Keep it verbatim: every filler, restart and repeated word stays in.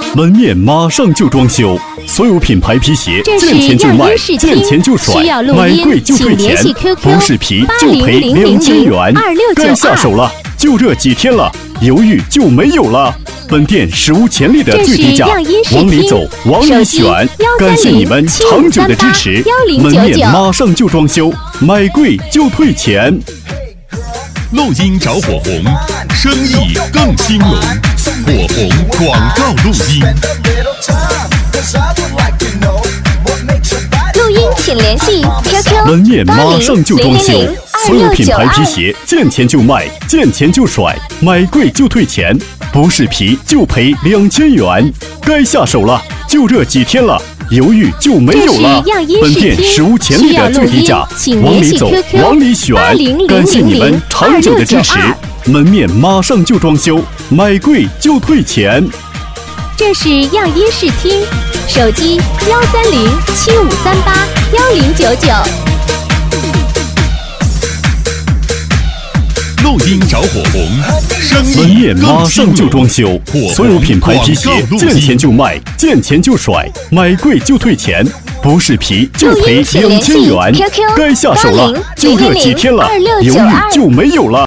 门面马上就装修，所有品牌皮鞋见钱就卖，见钱就甩，买贵就退钱，不是皮就赔两千元。该下手了，就这几天了，犹豫就没有了。本店史无前例的最低价，往里走，往里选。感谢你们长久的支持，门面马上就装修，买贵就退钱。 录音找火红，生意更兴隆。火红广告录音。 录音请联系 Q Q 门面马上就装修，所有品牌皮鞋见钱就卖，见钱就甩，买贵就退钱，不是皮就赔两千元。该下手了，就这几天了，犹豫就没有了。本店史无前例的最低价，往里走，往里选。感谢你们长久的支持，门面马上就装修，买贵就退钱。 这是样音视听，手机幺三零七五三八幺零九九。 录音找火红，生意门面马上就装修，所有品牌皮鞋见钱就卖，见钱就甩，买贵就退钱，不是皮就赔两千元。该下手了，就这几天了，犹豫就没有了。